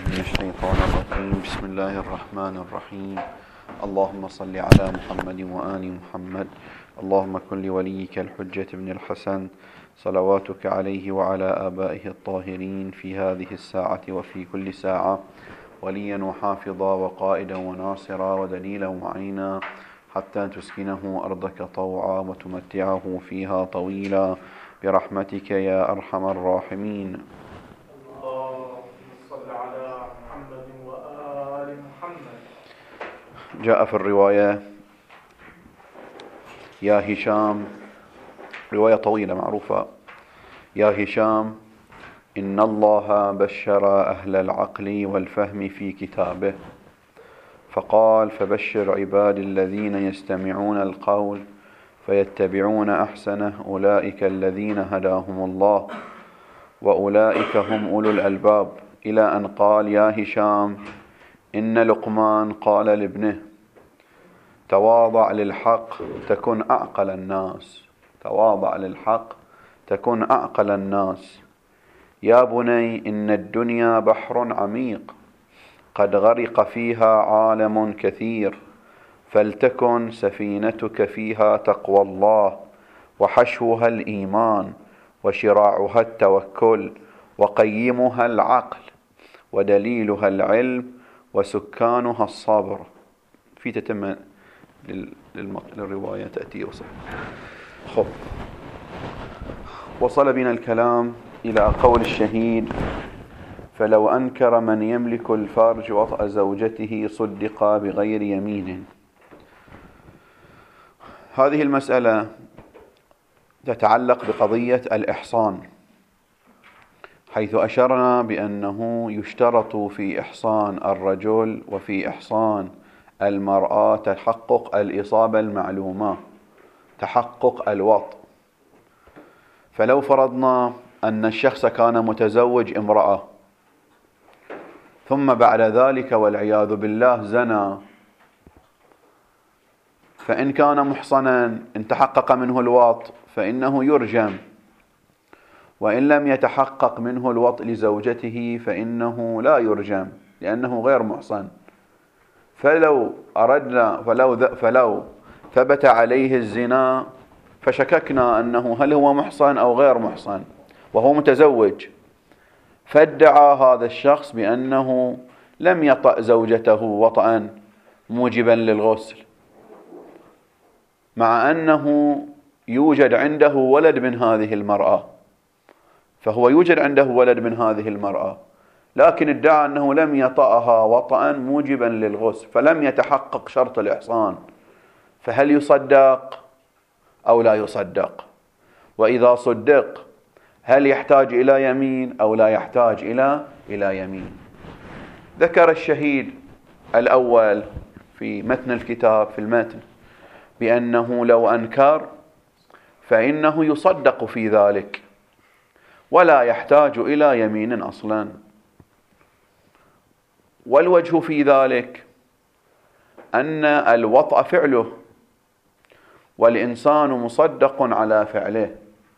من الشيطان الرجيم. بسم الله الرحمن الرحيم. اللهم صل على محمد وآل محمد. اللهم كن لوليك الحجة بن الحسن صلواتك عليه وعلى آبائه الطاهرين في هذه الساعة وفي كل ساعة وليا وحافظا وقائدا وناصرا ودليلا وعينا حتى تسكنه أرضك طوعا وتمتعه فيها طويلا برحمتك يا أرحم الراحمين. جاء في الرواية يا هشام، رواية طويلة معروفة: يا هشام إن الله بشر أهل العقل والفهم في كتابه فقال: فبشر عبادي الذين يستمعون القول فيتبعون أحسنه أولئك الذين هداهم الله وأولئك هم أولو الألباب، إلى أن قال: يا هشام إن لقمان قال لابنه: تواضع للحق تكن أعقل الناس. تواضع للحق تكن أعقل الناس. يا بني إن الدنيا بحر عميق قد غرق فيها عالم كثير، فلتكن سفينتك فيها تقوى الله وحشوها الإيمان وشراعها التوكل وقيمها العقل ودليلها العلم وسكانها الصبر. في تتمة للرواية تأتي وصح. وصل بنا الكلام إلى قول الشهيد: فلو أنكر من يملك الفرج وطأ زوجته صدق بغير يمين. هذه المسألة تتعلق بقضية الإحصان، حيث أشرنا بأنه يشترط في إحصان الرجل وفي إحصان المرأة تحقق الإصابة المعلومة، تحقق الوطء. فلو فرضنا أن الشخص كان متزوج امرأة ثم بعد ذلك والعياذ بالله زنى، فإن كان محصنا إن تحقق منه الوطء فإنه يرجم، وإن لم يتحقق منه الوطء لزوجته فإنه لا يرجم لأنه غير محصن. فلو ثبت عليه الزنا فشككنا أنه هل هو محصن أو غير محصن وهو متزوج، فادعى هذا الشخص بأنه لم يطأ زوجته وطئا موجبا للغسل، مع أنه يوجد عنده ولد من هذه المرأة، فهو يوجد عنده ولد من هذه المرأة، لكن ادعى أنه لم يطأها وطئا موجبا للغسل، فلم يتحقق شرط الإحصان. فهل يصدق أو لا يصدق؟ وإذا صدق هل يحتاج إلى يمين أو لا يحتاج إلى يمين؟ ذكر الشهيد الأول في متن الكتاب في المتن بأنه لو أنكر فإنه يصدق في ذلك ولا يحتاج إلى يمين أصلا. والوجه في ذلك أن الوطأ فعله والإنسان مصدق على فعله،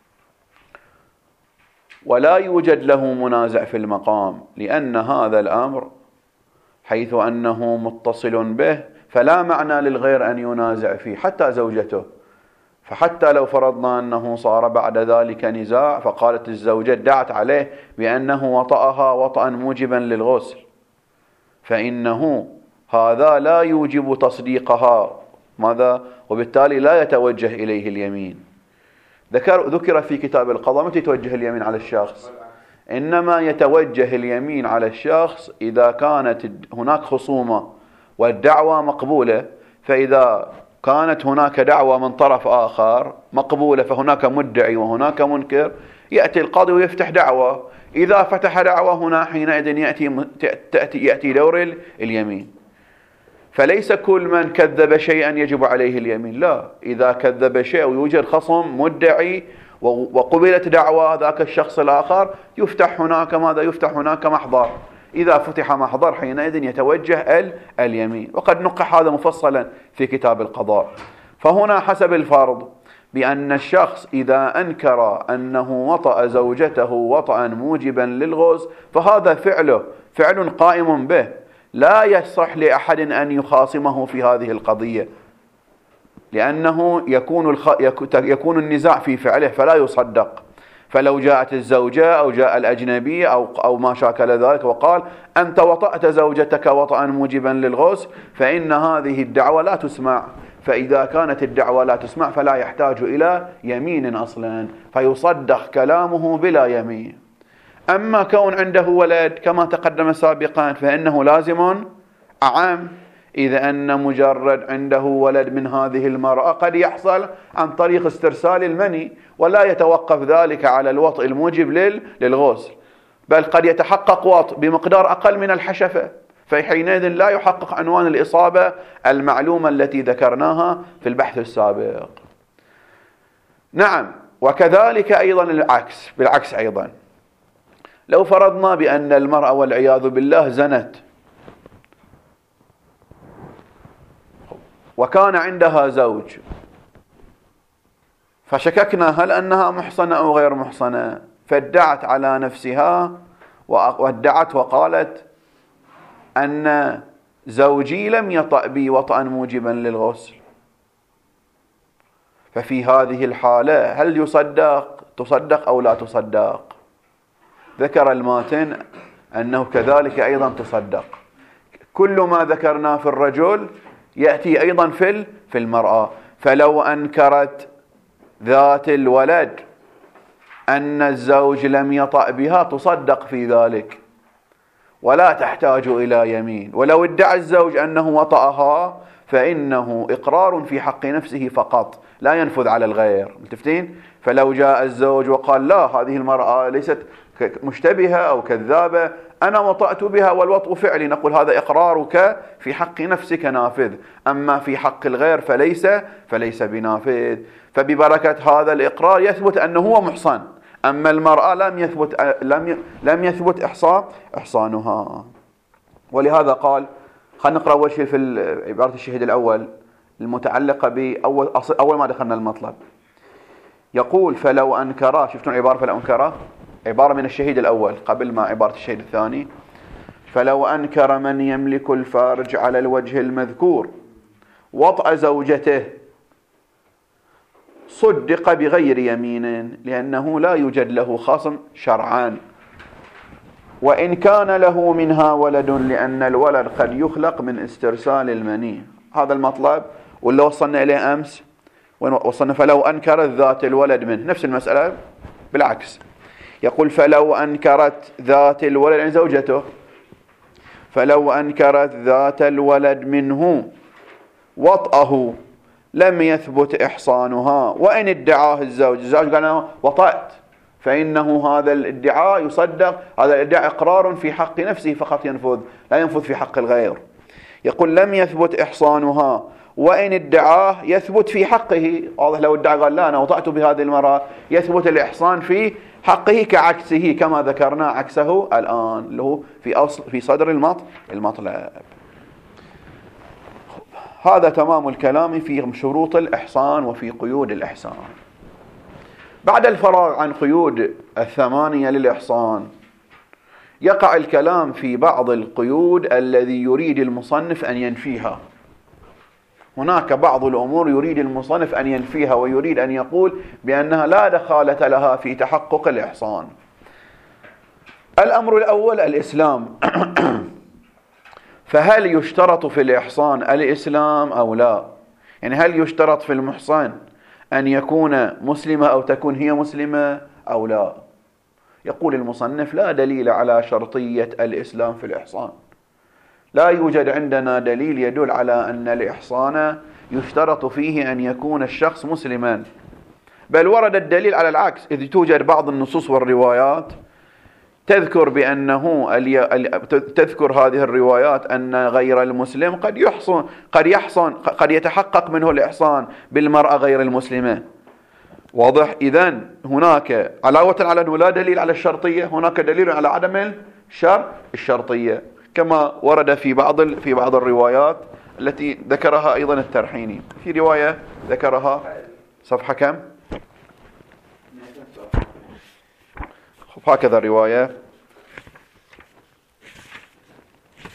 ولا يوجد له منازع في المقام، لأن هذا الأمر حيث أنه متصل به فلا معنى للغير أن ينازع فيه حتى زوجته. فحتى لو فرضنا أنه صار بعد ذلك نزاع فقالت الزوجة ادعت عليه بأنه وطأها وطئا موجبا للغسل، فإنه هذا لا يوجب تصديقها، ماذا؟ وبالتالي لا يتوجه إليه اليمين. ذكر في كتاب القضاء متى يتوجه اليمين على الشخص؟ إنما يتوجه اليمين على الشخص إذا كانت هناك خصومة والدعوة مقبولة. فإذا كانت هناك دعوة من طرف آخر مقبولة فهناك مدعي وهناك منكر، يأتي القاضي ويفتح دعوة. إذا فتح دعوة هنا حينئذ يأتي دور اليمين. فليس كل من كذب شيئا يجب عليه اليمين، لا، إذا كذب شيء ويوجد خصم مدعي وقبلت دعوة ذاك الشخص الآخر يفتح هناك ماذا؟ يفتح هناك محضر. إذا فتح محضر حينئذ يتوجه اليمين، وقد نقح هذا مفصلا في كتاب القضاء. فهنا حسب الفرض بأن الشخص إذا أنكر أنه وطأ زوجته وطئا موجبا للغسل فهذا فعله فعل قائم به، لا يصح لأحد أن يخاصمه في هذه القضية، لأنه يكون النزاع في فعله فلا يصدق. فلو جاءت الزوجة أو جاء الأجنبي أو ما شاكل ذلك وقال أنت وطأت زوجتك وطئا موجبا للغسل، فإن هذه الدعوة لا تسمع. فإذا كانت الدعوة لا تسمع فلا يحتاج إلى يمين أصلا، فيصدق كلامه بلا يمين. أما كون عنده ولد كما تقدم سابقا فإنه لازم أعم، إذا أن مجرد عنده ولد من هذه المرأة قد يحصل عن طريق استرسال المني، ولا يتوقف ذلك على الوطء الموجب للغسل، بل قد يتحقق وطء بمقدار أقل من الحشفة، فحينئذ لا يحقق عنوان الإصابة المعلومة التي ذكرناها في البحث السابق. نعم، وكذلك أيضا بالعكس أيضا، لو فرضنا بأن المرأة والعياذ بالله زنت وكان عندها زوج، فشككنا هل أنها محصنة أو غير محصنة، فادعت على نفسها وادعت وقالت أن زوجي لم يطأ بي وطئا موجبا للغسل، ففي هذه الحالة هل تصدق أو لا تصدق؟ ذكر الماتن أنه كذلك أيضا تصدق. كل ما ذكرناه في الرجل يأتي أيضا في المرأة. فلو أنكرت ذات الولد أن الزوج لم يطأ بها تصدق في ذلك ولا تحتاج إلى يمين. ولو ادعى الزوج أنه وطأها فإنه إقرار في حق نفسه فقط، لا ينفذ على الغير. ملتفتين؟ فلو جاء الزوج وقال لا هذه المرأة ليست مشتبهة أو كذابة، أنا وطأت بها والوطء فعلي، نقول هذا إقرارك في حق نفسك نافذ، أما في حق الغير فليس بنافذ. فببركة هذا الإقرار يثبت أنه هو محصن، أما المرأة لم يثبت إحصانها. ولهذا قال، خلينا نقرأ أول شيء في عبارة الشهيد الأول المتعلقة بأول ما دخلنا المطلب. يقول فلو أنكرا، شفتون عبارة فلو أنكرا عبارة من الشهيد الأول قبل ما عبارة الشهيد الثاني. فلو أنكر من يملك الفارج على الوجه المذكور وطأ زوجته صدق بغير يمين، لأنه لا يوجد له خاصم شرعا، وإن كان له منها ولد، لأن الولد قد يخلق من استرسال المني. هذا المطلب واللي وصلنا إليه أمس، وصلنا فلو أنكرت ذات الولد منه، نفس المسألة بالعكس. يقول فلو أنكرت ذات الولد يعني زوجته، فلو أنكرت ذات الولد منه وطأه لم يثبت إحصانها، وإن ادعاه الزوج قال أنا وطأت، فإنه هذا الادعاء يصدق، هذا الادعاء إقرار في حق نفسه فقط ينفذ، لا ينفذ في حق الغير. يقول لم يثبت إحصانها، وإن ادعاه يثبت في حقه. واضح، لو ادعى قال لا أنا وطأت بهذه المرأة يثبت الإحصان في حقه كعكسه كما ذكرنا عكسه الآن اللي هو في صدر المطلب. هذا تمام الكلام في شروط الإحصان وفي قيود الإحصان. بعد الفراغ عن قيود 8 للإحصان يقع الكلام في بعض القيود الذي يريد المصنف أن ينفيها. هناك بعض الأمور يريد المصنف أن ينفيها ويريد أن يقول بأنها لا دخالة لها في تحقق الإحصان. الأمر الأول الإسلام. فهل يشترط في الإحصان الإسلام أو لا؟ يعني هل يشترط في المحصن أن يكون مسلمة أو تكون هي مسلمة أو لا؟ يقول المصنف لا دليل على شرطية الإسلام في الإحصان. لا يوجد عندنا دليل يدل على أن الإحصان يشترط فيه أن يكون الشخص مسلما، بل ورد الدليل على العكس، إذ توجد بعض النصوص والروايات تذكر بأنه تذكر هذه الروايات أن غير المسلم قد يتحقق منه الإحصان بالمرأة غير المسلمة. واضح؟ إذن هناك علاوة على أنه لا دليل على الشرطية، هناك دليل على عدم الشرطية، كما ورد في بعض الروايات التي ذكرها أيضا الترحيني. في رواية ذكرها صفحة كم؟ هكذا الرواية.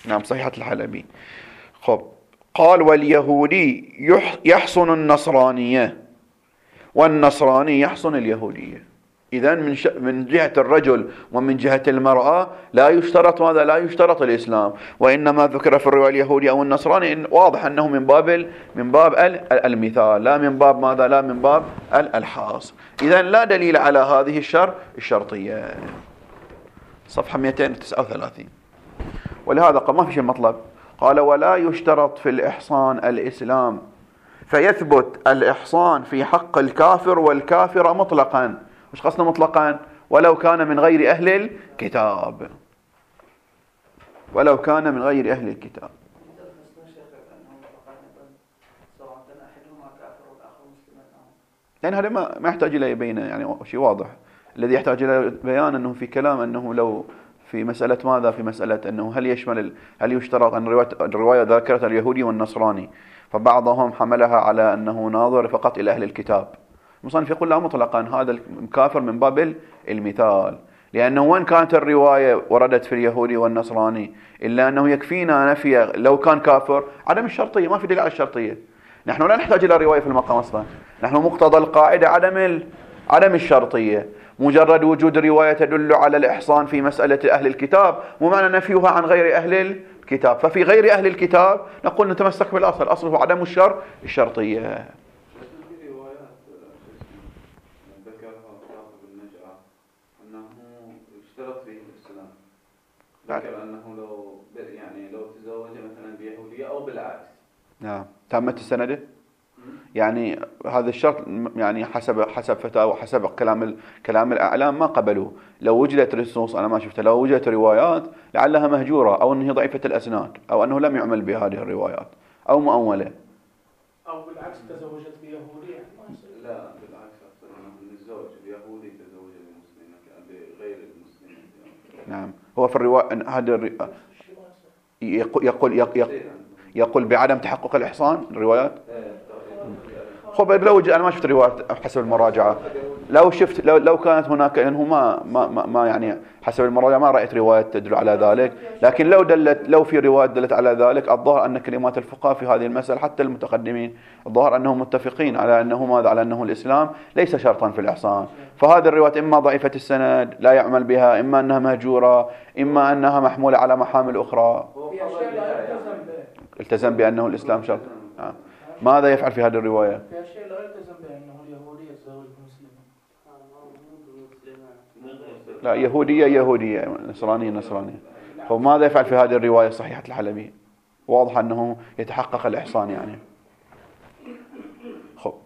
نعم صحيحة الحلبي. خب قال واليهودي يحصن النصرانية والنصراني يحصن اليهودية. إذن من جهة الرجل ومن جهة المرأة لا يشترط ماذا؟ لا يشترط الإسلام، وإنما ذكر في الرواية اليهودي أو النصراني إن واضح أنه من باب المثال، لا من باب ماذا؟ لا من باب الحاصر. إذن لا دليل على هذه الشرطية. صفحة 239. ولهذا قال ما في شيء مطلب، قال ولا يشترط في الإحصان الإسلام فيثبت الإحصان في حق الكافر والكافر مطلقا. مش قصنا مطلقا؟ ولو كان من غير أهل الكتاب، ولو كان من غير أهل الكتاب. يعني هذا ما يحتاج إلى بينه، يعني شيء واضح. الذي يحتاج إلى بيان أنه في كلام أنه لو في مسألة ماذا؟ في مسألة أنه هل يشترط أن الرواية ذكرت اليهودي والنصراني، فبعضهم حملها على أنه ناظر فقط إلى أهل الكتاب. المصنف يقول لا مطلقا، هذا الكافر من باب المثال، لأنه وين كانت الرواية وردت في اليهودي والنصراني إلا أنه يكفينا نفي لو كان كافر عدم الشرطية، ما في دليل على الشرطية. نحن لا نحتاج إلى رواية في المقام أصلا، نحن مقتضى القاعدة عدم الشرطية. مجرد وجود رواية تدل على الإحصان في مسألة أهل الكتاب ومعنى نفيها عن غير أهل الكتاب، ففي غير أهل الكتاب نقول نتمسك بالأصل، الأصل هو عدم الشرطية. ذكر أنه لو تزوج مثلا بيهودية أو بالعكس. نعم تمت السندة. يعني هذا الشرط يعني حسب فتاوى وحسب كلام الأعلام ما قبلوه. لو وجدت نصوص أنا ما شفتها، لو وجدت روايات لعلها مهجورة أو أنها ضعيفة الأسناد أو أنه لم يعمل بهذه الروايات أو مؤولة. أو بالعكس تزوجت بيهودية. لا بالعكس، أن الزوج بيهودي تزوج بمسلمة بغير المسلمين. نعم هو في الرواية هذا يقول بعدم تحقق الإحصان الروايات. خب لو أنا ما شفت روايات حسب المراجعة، لو كانت هناك، لأنه ما يعني حسب المراجعة ما رأيت روايات تدل على ذلك، لكن لو في روايات دلت على ذلك الظاهر أن كلمات الفقهاء في هذه المسألة حتى المتقدمين الظاهر أنهم متفقين على أنه ماذا؟ على أنه الإسلام ليس شرطا في الإحصان. فهذه الروايات إما ضعيفة السند لا يعمل بها، إما أنها مهجورة، إما أنها محمولة على محامل أخرى. التزم بأنه الإسلام شرط. ماذا يفعل في هذه الرواية؟ في شيء لا يلتزم بأنه اليهودي يتزوج بمسلمة. لا يهودية نصرانية. هو ماذا يفعل في هذه الرواية صحيحة الحلبي؟ واضح أنه يتحقق الإحصان يعني. خب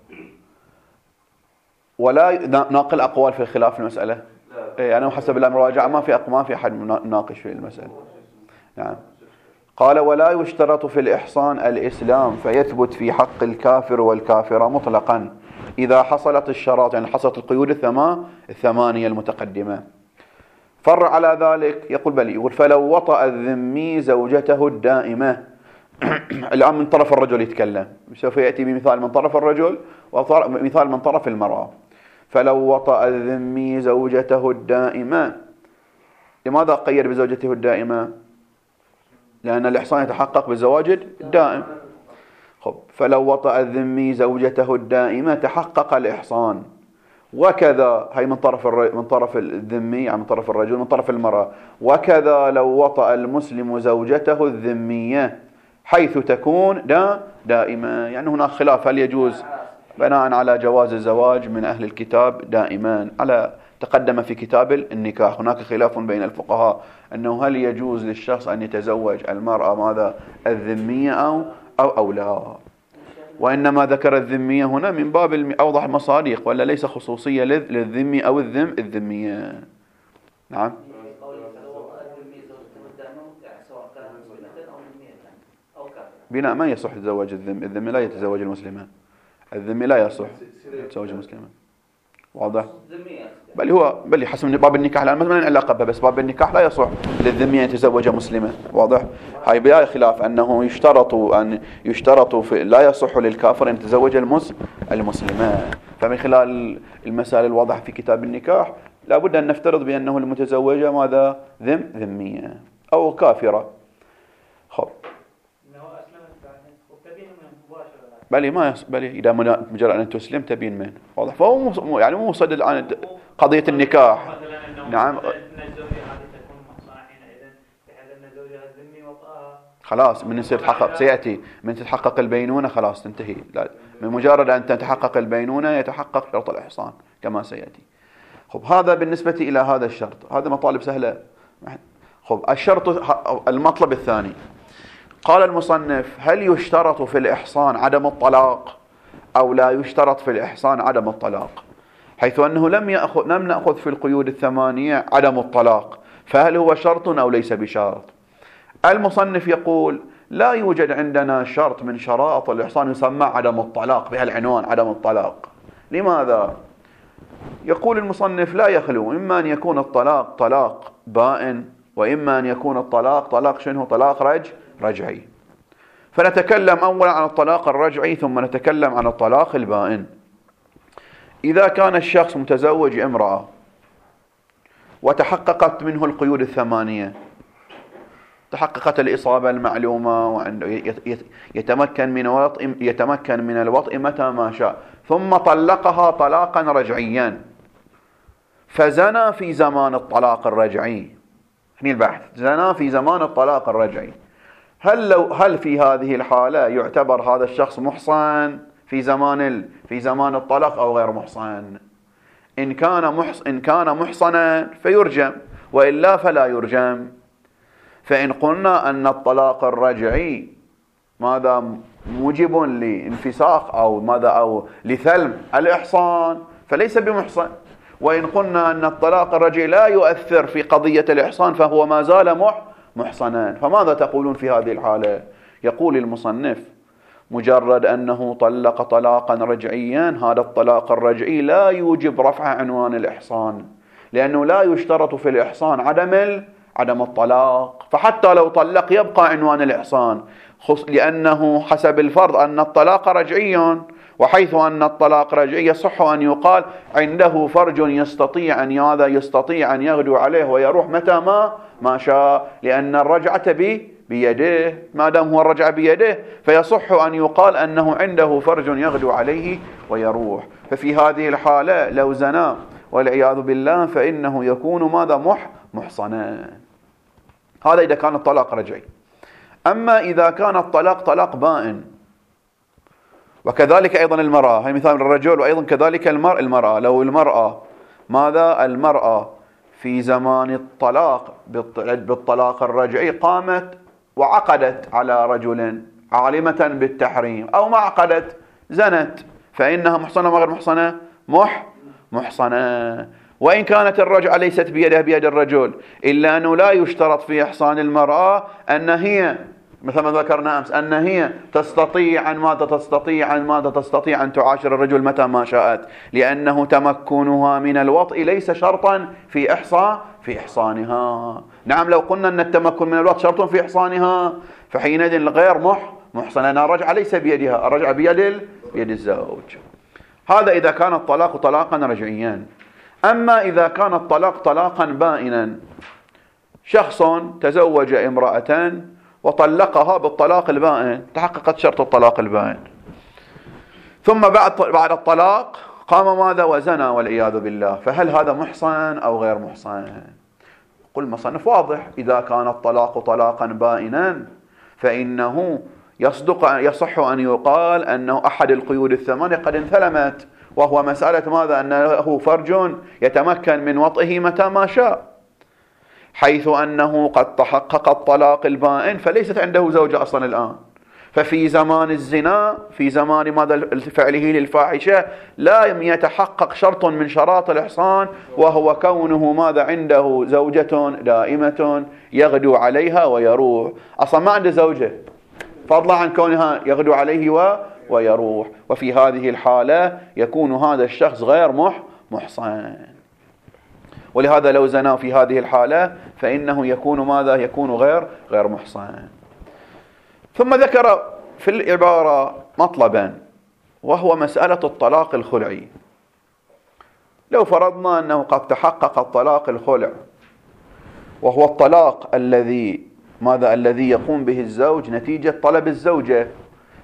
ولا ناقل أقوال في الخلاف في المسألة. أنا حسب المراجعة ما في أحد ناقش في المسألة. نعم. قال ولا يشترط في الإحصان الإسلام فيثبت في حق الكافر والكافرة مطلقا إذا حصلت الشرائط، يعني حصلت القيود الثمانية المتقدمة. فر على ذلك يقول بل يقول فلو وطأ الذمي زوجته الدائمة. الآن من طرف الرجل يتكلم، سوف يأتي بمثال من طرف الرجل ومثال من طرف المرأة. فلو وطأ الذمي زوجته الدائمة، لماذا قيد بزوجته الدائمة؟ لأن الإحصان يتحقق بالزواج الدائم. خب فلو وطأ الذمي زوجته الدائمة تحقق الإحصان، وكذا هي من طرف الذمي، يعني من طرف الرجل، من طرف المرأة. وكذا لو وطأ المسلم زوجته الذمية حيث تكون دائمة. يعني هناك خلاف هل يجوز بناء على جواز الزواج من أهل الكتاب دائما، على تقدم في كتاب النكاح. هناك خلاف بين الفقهاء أنه هل يجوز للشخص أن يتزوج المرأة ماذا؟ الذمية أو لا. وإنما ذكر الذمية هنا من باب أوضح المصادق، ولا ليس خصوصية للذمي أو الذمية. نعم. بناء ما يصح تزوج الذمي لا يتزوج المسلمة. الذمي لا يصح يتزوج المسلمة. واضح؟ بل حسب باب النكاح الآن ما علاقة به، بس باب النكاح لا يصح للذمي أن يتزوج مسلمة. واضح؟ هاي بلا خلاف أنه يشترط لا يصح للكافر أن يتزوج المسلمة. فمن خلال المسائل الواضحة في كتاب النكاح لابد أن نفترض بأنه المتزوجة ماذا؟ ذمية أو كافرة. بلي ما بلي إذا مجرد أن تسلم تبين من واضح. فهو يعني مو صد الآن قضية النكاح. نعم خلاص من يصير تحقق سيأتي من تتحقق البينونة خلاص تنتهي. لا من مجرد أن تتحقق البينونة يتحقق شرط الإحصان كما سيأتي. خب هذا بالنسبة إلى هذا الشرط. هذا مطالب سهلة. خب الشرط المطلب الثاني قال المصنف هل يشترط في الإحصان عدم الطلاق أو لا يشترط في الإحصان عدم الطلاق، حيث أنه لم نأخذ في القيود الثمانية عدم الطلاق، فهل هو شرط أو ليس بشرط؟ المصنف يقول لا يوجد عندنا شرط من شرائط الإحصان يسمى عدم الطلاق بهالعنوان عدم الطلاق. لماذا؟ يقول المصنف لا يخلو إما أن يكون الطلاق طلاق بائن وإما أن يكون الطلاق طلاق شنو؟ طلاق رجعي. فنتكلم أولا عن الطلاق الرجعي ثم نتكلم عن الطلاق البائن. إذا كان الشخص متزوج امرأة وتحققت منه القيود الثمانية، تحققت الإصابة المعلومة يتمكن من الوطء متى ما شاء، ثم طلقها طلاقا رجعيا فزنى في زمان الطلاق الرجعي. هنا البحث زنى في زمان الطلاق الرجعي، هل في هذه الحالة يعتبر هذا الشخص محصن في زمان الطلاق أو غير محصن؟ إن كان محصنا فيرجم وإلا فلا يرجم. فإن قلنا أن الطلاق الرجعي ماذا موجب لانفساخ أو لثلم الإحصان فليس بمحصن، وإن قلنا أن الطلاق الرجعي لا يؤثر في قضية الإحصان فهو ما زال محصنا. فماذا تقولون في هذه الحالة؟ يقول المصنف مجرد أنه طلق طلاقا رجعيا هذا الطلاق الرجعي لا يوجب رفع عنوان الإحصان، لأنه لا يشترط في الإحصان عدم الطلاق، فحتى لو طلق يبقى عنوان الإحصان، لأنه حسب الفرض أن الطلاق رجعي، وحيث أن الطلاق رجعي يصح أن يقال عنده فرج يستطيع أن يغدو عليه ويروح متى ما شاء، لأن الرجعة بيده، ما دام هو الرجعة بيده فيصح أن يقال أنه عنده فرج يغدو عليه ويروح. ففي هذه الحالة لو زنا والعياذ بالله فإنه يكون ماذا محصنا. هذا إذا كان الطلاق رجعي. أما إذا كان الطلاق طلاق بائن، وكذلك أيضا المرأة، هي مثال الرجل وأيضا كذلك المرأة، لو المرأة في زمان الطلاق بالطلاق الرجعي قامت وعقدت على رجل عالمة بالتحريم أو ما عقدت زنت، فإنها محصنة غير محصنة؟ محصنة. وإن كانت الرجعة ليست بيد الرجل، إلا أنه لا يشترط في إحصان المرأة أن هي مثل ما ذكرنا أمس أن هي تستطيع أن تعاشر الرجل متى ما شاءت، لأنه تمكنها من الوطء ليس شرطا في إحصانها. نعم لو قلنا أن التمكن من الوطء شرط في إحصانها فحينئذ غير محصن، لأن الرجعة ليس بيدها، الرجعة بيد الزوج. هذا إذا كان الطلاق طلاقا رجعيا. أما إذا كان الطلاق طلاقا بائنا، شخص تزوج امرأة وطلقها بالطلاق البائن، تحققت شرط الطلاق البائن، ثم بعد الطلاق قام ماذا وزنى والعياذ بالله، فهل هذا محصن أو غير محصن؟ قل المصنف واضح، إذا كان الطلاق طلاقا بائنا فإنه يصح أن يقال أنه أحد القيود الثمانية قد انثلمت، وهو مسألة ماذا؟ أنه فرج يتمكن من وطئه متى ما شاء، حيث أنه قد تحقق الطلاق البائن فليست عنده زوجة أصلا الآن. ففي زمان الزنا، في زمان ماذا فعله للفاحشة، لا يتحقق شرط من شراط الإحصان، وهو كونه ماذا عنده زوجة دائمة يغدو عليها ويروح. أصلا ما عنده زوجة، فضلا عن كونها يغدو عليه ويروح. وفي هذه الحالة يكون هذا الشخص غير محصن، ولهذا لو زنا في هذه الحالة فإنه يكون ماذا؟ يكون غير محصن. ثم ذكر في العبارة مطلبا، وهو مسألة الطلاق الخلعي. لو فرضنا أنه قد تحقق الطلاق الخلع، وهو الطلاق الذي يقوم به الزوج نتيجة طلب الزوجة،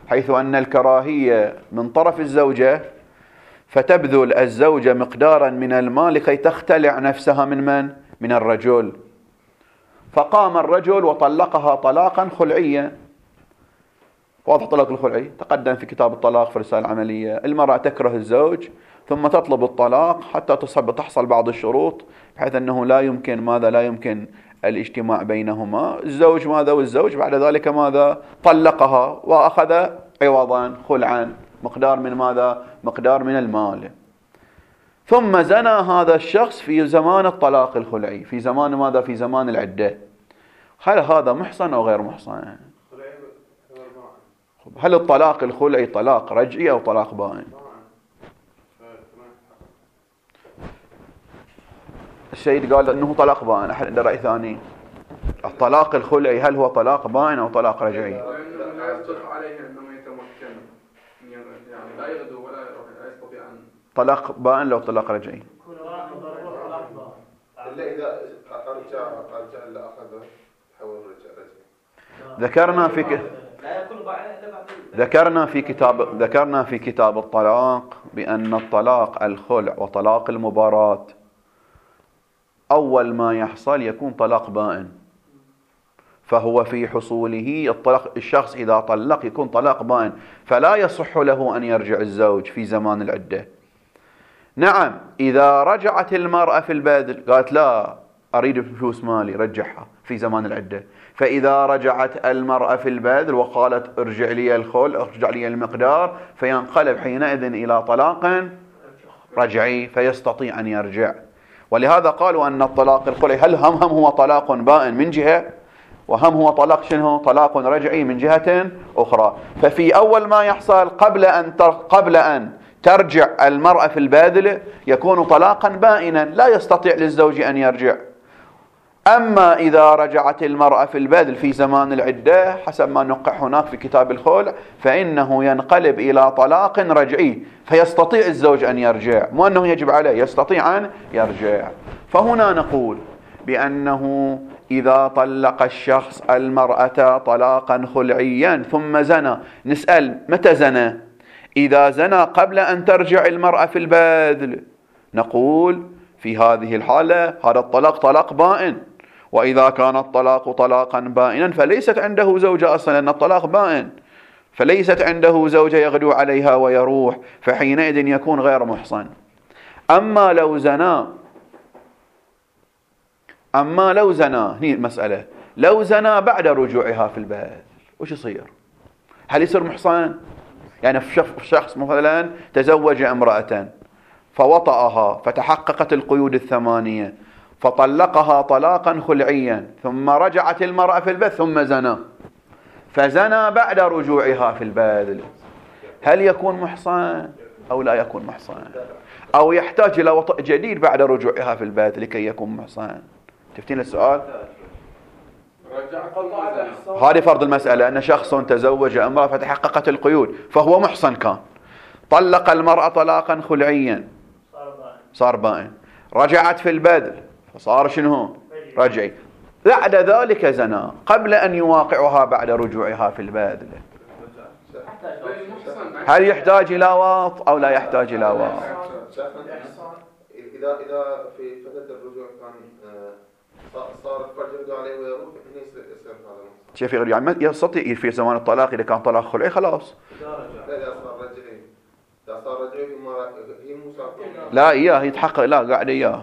حيث أن الكراهية من طرف الزوجة، فتبذل الزوجة مقدارا من المال لكي تختلع نفسها من الرجل. فقام الرجل وطلقها طلاقا خلعيا. واضح طلاق الخلعي تقدم في كتاب الطلاق في الرسالة العملية. المرأة تكره الزوج ثم تطلب الطلاق حتى تحصل بعض الشروط بحيث أنه لا يمكن الاجتماع بينهما. الزوج والزوج بعد ذلك طلقها وأخذ عوضا خلعا مقدار من مقدار من المال. ثم زنى هذا الشخص في زمان الطلاق الخلعي، في زمان في زمان العدة. هل هذا محصن أو غير محصن؟ هل الطلاق الخلعي طلاق رجعي أو طلاق بائن؟ السيد قال أنه طلاق بائن. أحد عنده رأي ثاني؟ الطلاق الخلعي هل هو طلاق بائن أو طلاق رجعي؟ لا يصدق عليه أنه يتمكن، يعني لا يغدو ولا يستطيع أن طلاق بائن لو طلاق رجعي. إلا إذا أرجع لأخذه حول رجعي. ذكرنا في كتاب الطلاق بأن الطلاق الخلع وطلاق المباراة أول ما يحصل يكون طلاق بائن، فهو في حصوله الشخص إذا طلق يكون طلاق بائن، فلا يصح له أن يرجع الزوج في زمان العدة. نعم إذا رجعت المرأة في البذل قالت لا أريد فلوس مالي رجعها في زمان العدة، فإذا رجعت المرأة في البذل وقالت ارجع لي الخلع ارجع لي المقدار، فينقلب حينئذ إلى طلاق رجعي فيستطيع أن يرجع. ولهذا قالوا أن الطلاق الخلعي هل هم هو طلاق بائن من جهة، وهم هو طلاق شنو؟ طلاق رجعي من جهة أخرى. ففي أول ما يحصل قبل أن ترجع المرأة في الباذل يكون طلاقا بائنا لا يستطيع للزوج أن يرجع. أما إذا رجعت المرأة في الباذل في زمان العدة حسب ما نقع هناك في كتاب الخلع فإنه ينقلب إلى طلاق رجعي فيستطيع الزوج أن يرجع، مو أنه يجب عليه، يستطيع أن يرجع. فهنا نقول بأنه إذا طلق الشخص المرأة طلاقا خلعيا ثم زنى، نسأل متى زنى؟ إذا زنى قبل أن ترجع المرأة في البذل نقول في هذه الحالة هذا الطلاق طلاق بائن. وإذا كان الطلاق طلاقا بائنا فليست عنده زوجة أصلا، أن الطلاق بائن، فليست عنده زوجة يغدو عليها ويروح، فحينئذ يكون غير محصن. أما لو زنا هي المسألة، لو زنا بعد رجوعها في البذل وش يصير؟ هل يصير محصن؟ يعني شخص مثلا تزوج امرأة فوطأها فتحققت القيود الثمانية فطلقها طلاقا خلعيا ثم رجعت المرأة في البذل ثم زنا، فزنا بعد رجوعها في البذل، هل يكون محصن أو لا يكون محصن؟ أو يحتاج إلى وطأ جديد بعد رجوعها في البذل لكي يكون محصن؟ تفتين السؤال؟ هذه فرض المسألة أن شخص تزوج امرأة فتحققت القيود فهو محصن، كان طلق المرأة طلاقا خلعيا صار بائن، رجعت في البذل فصار شنو؟ رجعي، بعد ذلك زنا قبل أن يواقعها بعد رجوعها في البذل، هل يحتاج إلى وطء أو لا يحتاج إلى وطء؟ إذا في فترة الرجوع كان صار فرج عليه ويروح يصير هذا شيء في غير يعني يستطيع في زمان الطلاق إذا كان طلاق خلعي خلاص. لا إذا صار رجعي، إذا صار رجعي هي لا إياه يتحقق، لا قاعد إياه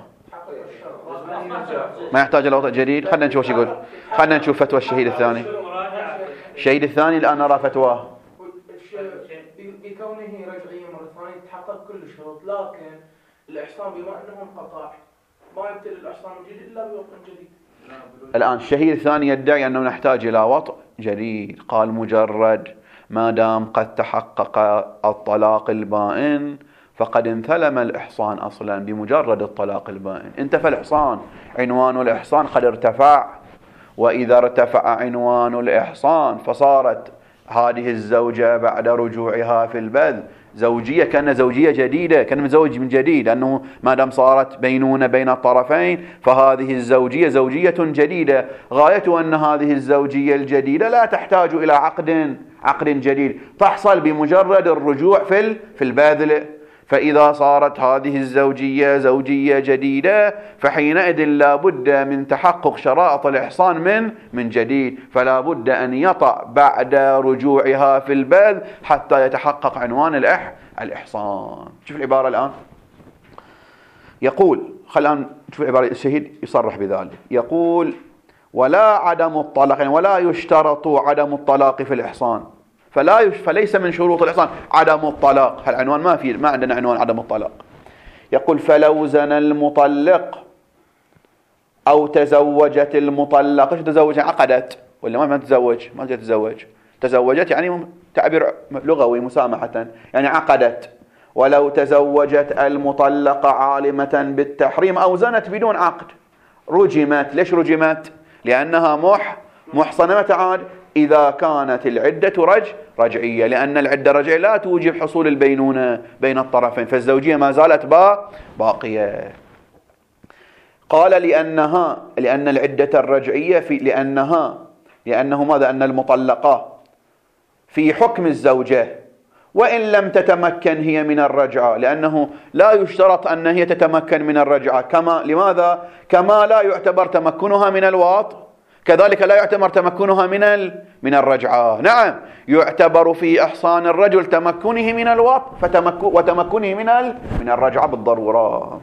ما يحتاج إلى وطء جديد. خلنا نشوف يقول، خلنا نشوف فتوى الشهيد الثاني. الشهيد الثاني الآن نرى فتواه. بكونه رجعية مرة ثانية تحقق كل الشروط، لكن الإحصان بما أنه انقطع ما يبتدئ الإحصان من جديد إلا بوطء جديد. الآن الشهيد الثاني يدعي أنه نحتاج إلى وطء جديد، قال مجرد ما دام قد تحقق الطلاق البائن فقد انثلم الإحصان أصلا بمجرد الطلاق البائن، انتفى الإحصان، عنوان الإحصان قد ارتفع، وإذا ارتفع عنوان الإحصان فصارت هذه الزوجة بعد رجوعها في البذل زوجية كأن زوجية جديدة، كان متزوج من جديد، لأنه ما دام صارت بينونة بين الطرفين فهذه الزوجية زوجية جديدة. غايته أن هذه الزوجية الجديدة لا تحتاج إلى عقد جديد، تحصل بمجرد الرجوع في البذل. فإذا صارت هذه الزوجية زوجية جديدة فحينئذ لا بد من تحقق شرائط الإحصان من جديد، فلا بد أن يطأ بعد رجوعها في البذل حتى يتحقق عنوان الإحصان. شوف العبارة الآن، يقول خلينا نشوف العبارة، الشهيد يصرح بذلك، يقول ولا عدم الطلاق، يعني ولا يشترط عدم الطلاق في الإحصان، فليس من شروط الإحصان عدم الطلاق. هالعنوان ما عندنا عنوان عدم الطلاق. يقول فلو زنى المطلق أو تزوجت المطلقة. شو تزوج؟ عقدت ولا ما تتزوج؟ ما تتزوج، تزوجت يعني تعبير لغوي مسامحة، يعني عقدت. ولو تزوجت المطلقة عالمة بالتحريم أو زنت بدون عقد رجمت. ليش رجمت؟ لأنها محصنة. متى عاد؟ إذا كانت العدة رجعية، لأن العدة الرجعية لا توجب حصول البينونة بين الطرفين، فالزوجية ما زالت باقية. قال لأن العدة الرجعية لأنه ماذا؟ أن المطلقة في حكم الزوجة وإن لم تتمكن هي من الرجعة، لأنه لا يشترط أن هي تتمكن من الرجعة. لماذا؟ كما لا يعتبر تمكنها من الوطء كذلك لا يعتبر تمكنها من الرجعة. نعم، يعتبر في إحصان الرجل تمكنه من الوطء وتمكنه من الرجعة بالضرورة.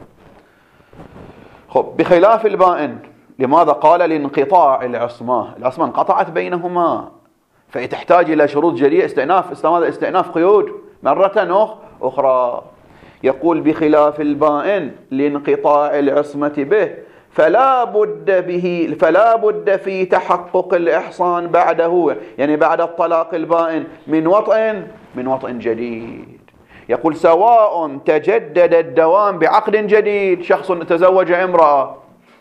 بخلاف البائن. لماذا؟ قال لانقطاع العصمة انقطعت بينهما، فتحتاج إلى شروط جديدة، استئناف قيود مرة أخرى. يقول بخلاف البائن لانقطاع العصمة به فلا بد في تحقق الإحصان بعده، يعني بعد الطلاق البائن من وطء جديد. يقول سواء تجدد الدوام بعقد جديد. شخص تزوج امرأة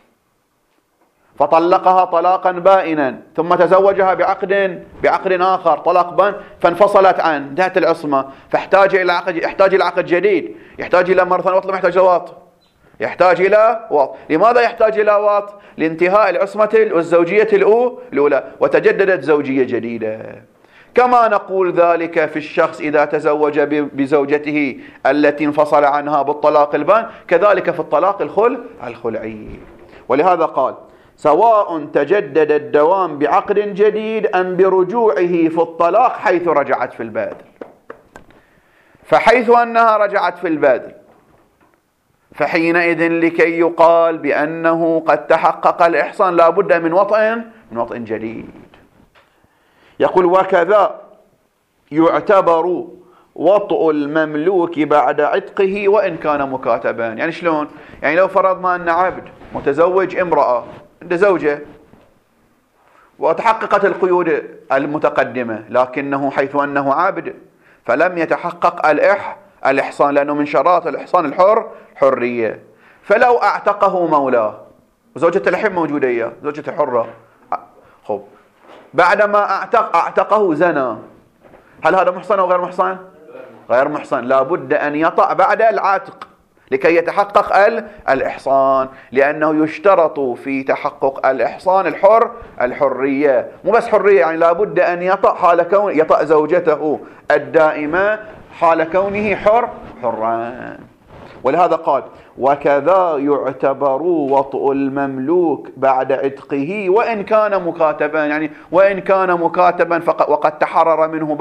فطلقها طلاقا بائنا ثم تزوجها بعقد آخر طلاق بائن فانفصلت عنه، انتهت العصمة، فاحتاج إلى عقد جديد، يحتاج إلى مرة وطء، ما يحتاج إلى وطء، يحتاج إلى وطء. لماذا يحتاج إلى وطء؟ لانتهاء العصمة والزوجية الأولى وتجددت زوجية جديدة. كما نقول ذلك في الشخص إذا تزوج بزوجته التي انفصل عنها بالطلاق البائن، كذلك في الطلاق الخلعي. ولهذا قال سواء تجدد الدوام بعقد جديد أم برجوعه في الطلاق حيث رجعت في البادل. فحيث أنها رجعت في البادل فحينئذ لكي يقال بأنه قد تحقق الإحصان لا بد من وطء جديد. يقول وكذا يعتبر وطء المملوك بعد عتقه وإن كان مكاتبا. يعني شلون؟ يعني لو فرضنا أن عبد متزوج امرأة عنده زوجة وتحققت القيود المتقدمة، لكنه حيث أنه عبد فلم يتحقق الإحصان، لأنه من شرائط الإحصان حرية. فلو أعتقه مولاه وزوجته الحين موجودة إياه، زوجته حرة، خب بعدما أعتقه زنا، هل هذا محصن أو غير محصن؟ غير محصن. لا بد أن يطأ بعد العتق لكي يتحقق الإحصان، لأنه يشترط في تحقق الإحصان الحرية، مو بس حرية، يعني لا بد أن يطأ زوجته الدائمة حال كونه حرا. ولهذا قال وكذا يعتبر وطء المملوك بعد عتقه وإن كان مكاتبا، يعني وإن كان مكاتبا وقد تحرر منه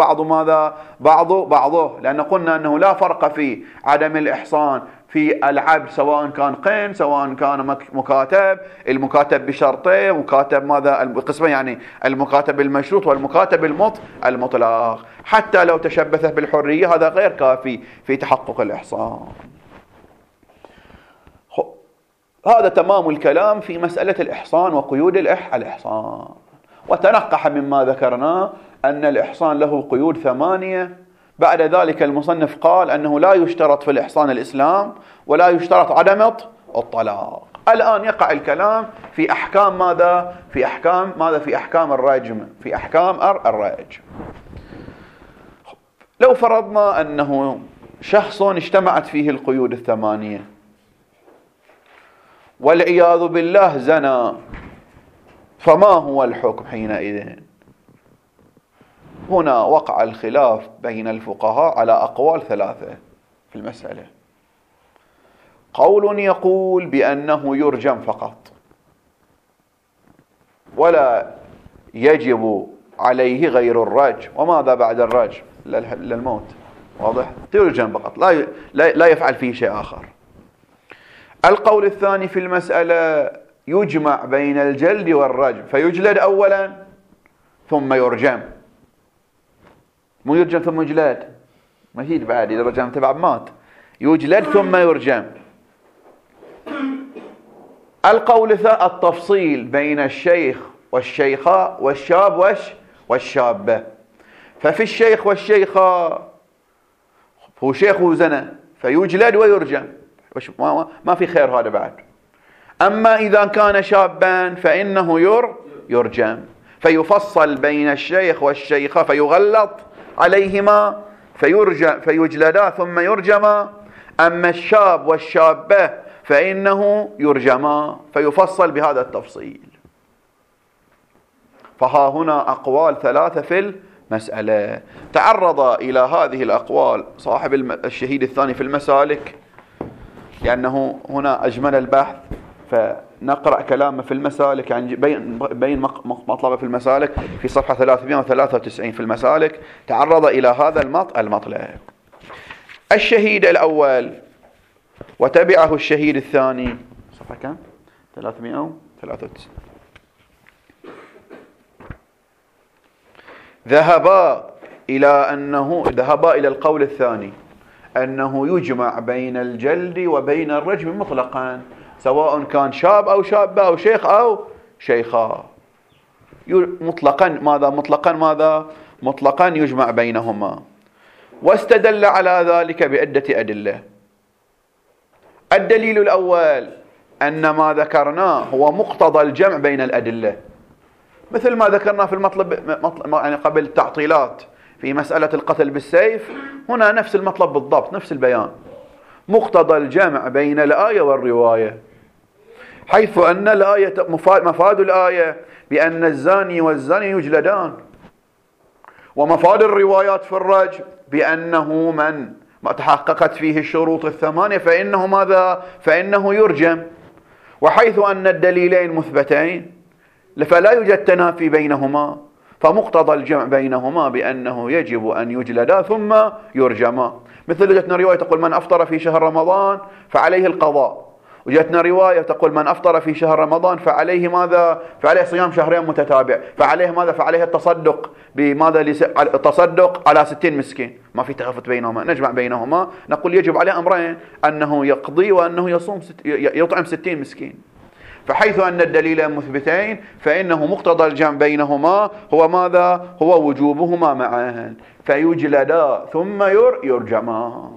بعضه، لأن قلنا أنه لا فرق في عدم الإحصان في العبد سواء كان قين سواء كان مكاتب. المكاتب بشرطين، مكاتب ماذا القسمين، يعني المكاتب المشروط والمكاتب المطلق. حتى لو تشبث بالحرية هذا غير كافي في تحقق الإحصان. هذا تمام الكلام في مسألة الإحصان وقيود الإحصان. وتنقح مما ذكرنا أن الإحصان له قيود 8. بعد ذلك المصنف قال أنه لا يشترط في الإحصان الإسلام ولا يشترط عدم الطلاق. الآن يقع الكلام في أحكام ماذا؟ في أحكام الرجم. لو فرضنا أنه شخص اجتمعت فيه القيود الثمانية والعياذ بالله زنى، فما هو الحكم حينئذ؟ هنا وقع الخلاف بين الفقهاء على أقوال ثلاثة في المسألة. قول يقول بأنه يرجم فقط ولا يجب عليه غير الرجم، وماذا بعد الرجم؟ للموت، واضح؟ يرجم فقط، لا يفعل فيه شيء آخر. القول الثاني في المسألة يجمع بين الجلد والرجم، فيجلد أولا ثم يرجم، مو يرجم ثم يجلد، ما هي بعد إذا رجم تبع مات، يجلد ثم يرجم. القول الثالث التفصيل بين الشيخ والشيخة والشاب والشابة. ففي الشيخ والشيخة هو شيخ وزنى فيجلد ويرجم، ما في خير هذا بعد. أما إذا كان شابا فإنه يرجم، فيفصل بين الشيخ والشيخة فيغلط عليهما فيجلدا ثم يرجما. أما الشاب والشابة فإنه يرجما، فيفصل بهذا التفصيل. فها هنا أقوال ثلاثة في المسألة. تعرض إلى هذه الأقوال صاحب الشهيد الثاني في المسالك، لأنه هنا أجمل البحث، فنقرأ كلامه في المسالك، يعني بين مطلبه في المسالك في صفحة 393 في المسالك. تعرض إلى هذا المطلب. الشهيد الأول وتبعه الشهيد الثاني، صفحة كم؟ 393. ذهبا إلى القول الثاني أنه يجمع بين الجلد وبين الرجم مطلقا، سواء كان شاب أو شابة أو شيخ أو شيخة، مطلقا يجمع بينهما. واستدل على ذلك بعدة أدلة. الدليل الأول أن ما ذكرناه هو مقتضى الجمع بين الأدلة، مثل ما ذكرنا في المطلب يعني قبل التعطيلات في مسألة القتل بالسيف، هنا نفس المطلب بالضبط، نفس البيان، مقتضى الجمع بين الآية والرواية، حيث أن الآية مفاد الآية بأن الزاني والزاني يجلدان، ومفاد الروايات في الرجم بأنه من ما تحققت فيه الشروط الثمانية فإنه يرجم. وحيث أن الدليلين مثبتين فلا يوجد تنافي بينهما، فمقتضى الجمع بينهما بأنه يجب أن يجلدا ثم يرجما. مثل جتنا رواية تقول من أفطر في شهر رمضان فعليه القضاء، وجتنا رواية تقول من أفطر في شهر رمضان فعليه ماذا؟ فعليه صيام شهرين متتابع، فعليه ماذا؟ فعليه التصدق بماذا؟ التصدق على 60 مسكين. ما في تخافت بينهما، نجمع بينهما، نقول يجب عليه أمرين، أنه يقضي وأنه يطعم 60 مسكين. فحيث أن الدليلين مثبتين فإنه مقتضى الجمع بينهما هو ماذا؟ هو وجوبهما معا، فيجلدا ثم يرجما.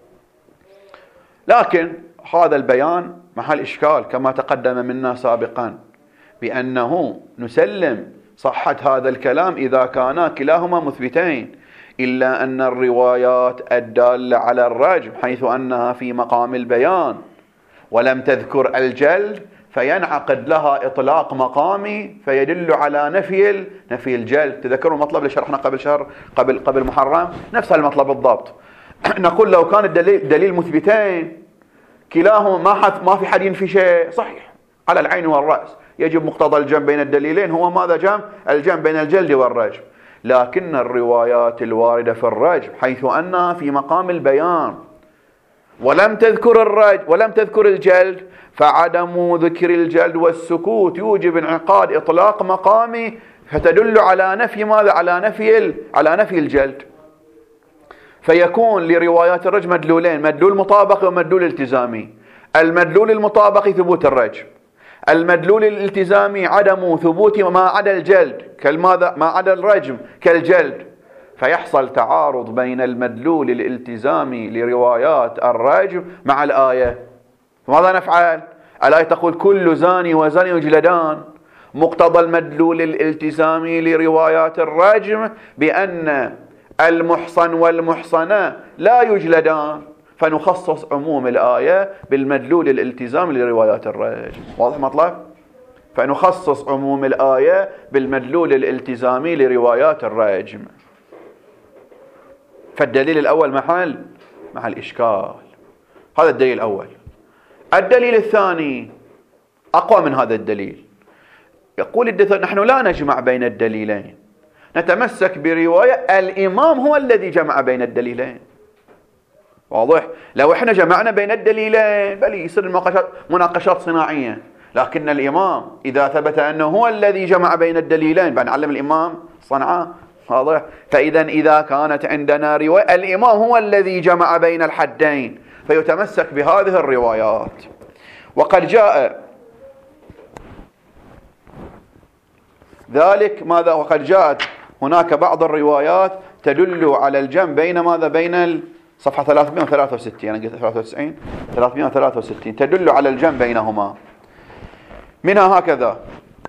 لكن هذا البيان محل إشكال كما تقدم منا سابقا، بأنه نسلم صحة هذا الكلام إذا كانا كلاهما مثبتين، إلا أن الروايات الدالة على الرجم حيث أنها في مقام البيان ولم تذكر الجلد فينعقد لها إطلاق مقامي فيدل على نفي الجلد. تذكروا المطلب اللي شرحنا قبل محرم، نفس المطلب بالضبط. نقول لو كان الدليل مثبتين كلاهما ما في حد ينفي شيء، صحيح على العين والرأس يجب مقتضى الجمع بين الدليلين هو ماذا؟ الجمع بين الجلد والرجم. لكن الروايات الواردة في الرجم حيث أنها في مقام البيان ولم تذكر الجلد، فعدم ذكر الجلد والسكوت يوجب انعقاد إطلاق مقامي، فتدل على نفي ماذا؟ على نفي الجلد. فيكون لروايات الرجم مدلولين، مدلول مطابقي ومدلول التزامي. المدلول المطابقي ثبوت الرجم، المدلول الالتزامي عدم ثبوت ما عدا الجلد ما عدا الرجم كالجلد. فيحصل تعارض بين المدلول الالتزامي لروايات الرجم مع الآية. ماذا نفعل؟ الآية تقول كل زاني وزاني يجلدان، مقتضى المدلول الالتزامي لروايات الرجم بأن المحصن والمحصنة لا يجلدان، فنخصص عموم الآية بالمدلول الالتزام لروايات الرجم. واضح مطلب؟ فنخصص عموم الآية بالمدلول الالتزامي لروايات الرجم. فالدليل الأول محل إشكال. هذا الدليل الأول. الدليل الثاني أقوى من هذا الدليل. يقول الدكتور نحن لا نجمع بين الدليلين، نتمسك برواية الإمام هو الذي جمع بين الدليلين. واضح؟ لو احنا جمعنا بين الدليلين بل يصير مناقشات صناعية، لكن الإمام إذا ثبت أنه هو الذي جمع بين الدليلين بنعلم الإمام صنعاء. واضح؟ فإذا إذا كانت عندنا رواية الإمام هو الذي جمع بين الحدين فيتمسك بهذه الروايات. وقد جاء ذلك ماذا؟ وقد جاءت هناك بعض الروايات تدل على الجمع بين ماذا؟ بين صفحة 363، أنا قلت 93 363 تدل على الجمع بينهما. منها هكذا: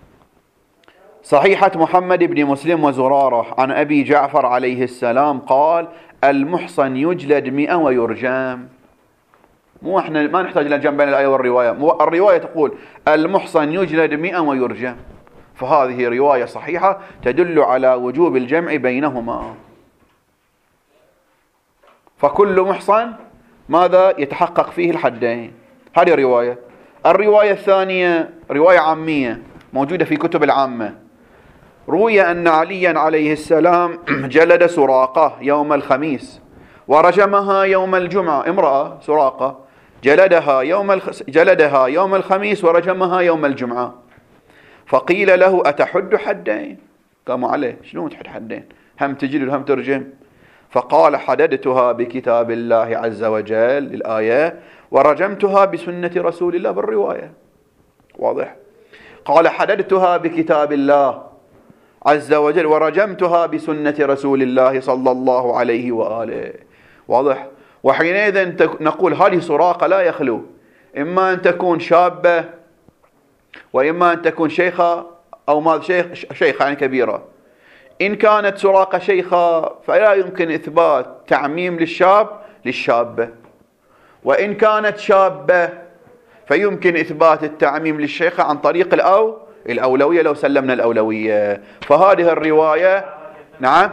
صحيحة محمد بن مسلم وزرارة عن أبي جعفر عليه السلام قال: المحصن يجلد 100 ويرجم. مو احنا ما نحتاج إلى الجمع بين الآية والرواية، الرواية تقول المحصن يجلد 100 ويرجم، فهذه رواية صحيحة تدل على وجوب الجمع بينهما. فكل محصن ماذا؟ يتحقق فيه الحدين. هذه رواية. الرواية الثانية رواية عامية موجودة في كتب العامة. روي أن عليا عليه السلام جلد سراقة يوم الخميس ورجمها يوم الجمعة. امرأة سراقة جلدها يوم الخميس ورجمها يوم الجمعة. فقيل له: أتحد حدين؟ قاموا عليه: شنو تحد حدين؟ هم تجلد وهم ترجم؟ فقال: حددتها بكتاب الله عز وجل الآية، ورجمتها بسنة رسول الله بالرواية. واضح؟ قال: حددتها بكتاب الله عز وجل ورجمتها بسنة رسول الله صلى الله عليه وآله. واضح؟ وحينئذ نقول هذه سراقة لا يخلو إما أن تكون شابة وإما أن تكون شيخة أو ما شيخة يعني كبيرة. إن كانت سراقة شيخة فلا يمكن إثبات تعميم للشابة، وإن كانت شابة فيمكن إثبات التعميم للشيخة عن طريق الأولوية لو سلمنا الأولوية. فهذه الرواية نعم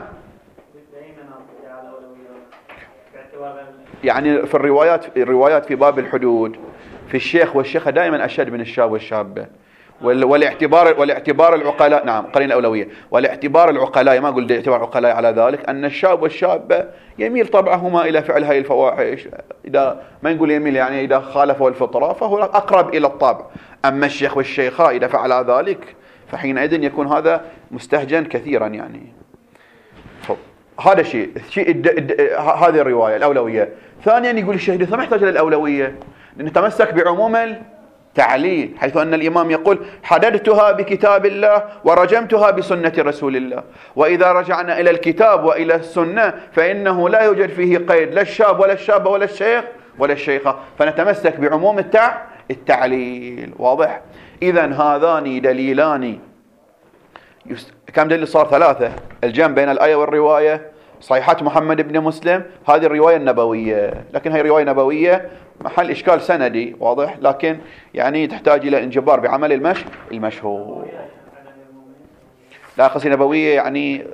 يعني في الروايات في باب الحدود في الشيخ والشيخة دائما أشد من الشاب والشابة، والاعتبار العقلاء نعم قرين الأولوية، والاعتبار العقلاء ما أقول اعتبار العقلاء على ذلك أن الشاب والشابة يميل طبعهما إلى فعل هذه الفواحش، إذا ما نقول يميل يعني إذا خالفوا الفطرة فهو أقرب إلى الطبع. أما الشيخ والشيخة إذا فعل ذلك فحينئذ يكون هذا مستهجن كثيرا يعني. هذا شيء هذه الرواية الأولوية. ثانيا يقول الشهيد ما يحتاج للأولوية، نتمسك بعموم التعليل، حيث أن الإمام يقول حددتها بكتاب الله ورجمتها بسنة رسول الله. وإذا رجعنا إلى الكتاب وإلى السنة فإنه لا يوجد فيه قيد لا الشاب ولا الشابة ولا الشيخ ولا الشيخة، فنتمسك بعموم التعليل. واضح؟ إذن هذان دليلان. كم دليل صار؟ 3. الجمع بين الآية والرواية، صحيحة محمد بن مسلم، هذه الرواية النبوية، لكن هي رواية نبوية محل إشكال سندي. واضح؟ لكن يعني تحتاج إلى انجبار بعمل المشهور. لا قصي نبوية يعني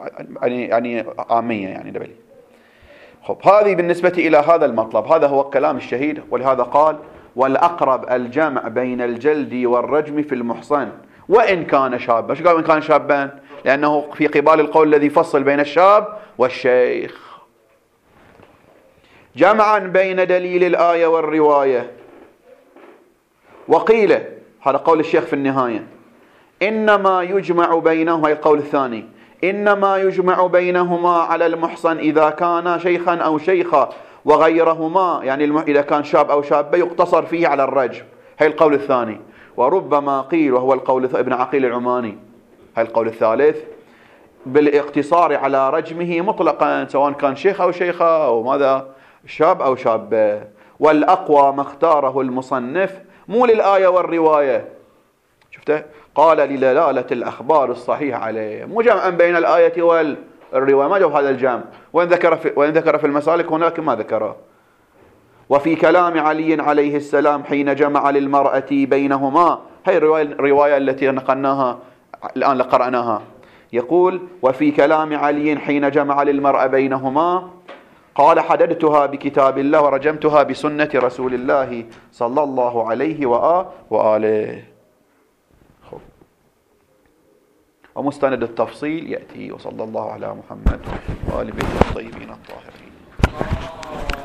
عامية يعني نبوية. خب هذه بالنسبة إلى هذا المطلب، هذا هو كلام الشهيد. ولهذا قال: والأقرب الجمع بين الجلد والرجم في المحصن وإن كان شابا. شو قال وإن كان شابا؟ لأنه في قبال القول الذي يفصل بين الشاب والشيخ. جمعا بين دليل الآية والرواية. وقيل، هذا قول الشيخ في النهاية، إنما يجمع بينهما، هي القول الثاني، إنما يجمع بينهما على المحصن إذا كان شيخا أو شيخة وغيرهما، يعني إذا كان شاب أو شابة يقتصر فيه على الرجم. هي القول الثاني. وربما قيل، وهو القول ابن عقيل العماني، هي القول الثالث، بالاقتصار على رجمه مطلقا سواء كان شيخ أو شيخة أو ماذا شاب أو شابة. والأقوى ما اختاره المصنف مو للآية والرواية، شفته؟ قال: لدلالة الأخبار الصحيحة عليه، مو جمعا بين الآية الرواية ما جاب هذا الجمع، وإن ذكر في المسالك هناك ما ذكره. وفي كلام علي عليه السلام حين جمع للمرأة بينهما، هي الرواية التي نقلناها الآن لقرأناها، يقول وفي كلام علي حين جمع للمرأة بينهما قال حددتها بكتاب الله ورجمتها بسنة رسول الله صلى الله عليه وآله. ومستند التفصيل يأتي. وصلى الله على محمد وآل بيته الطيبين الطاهرين.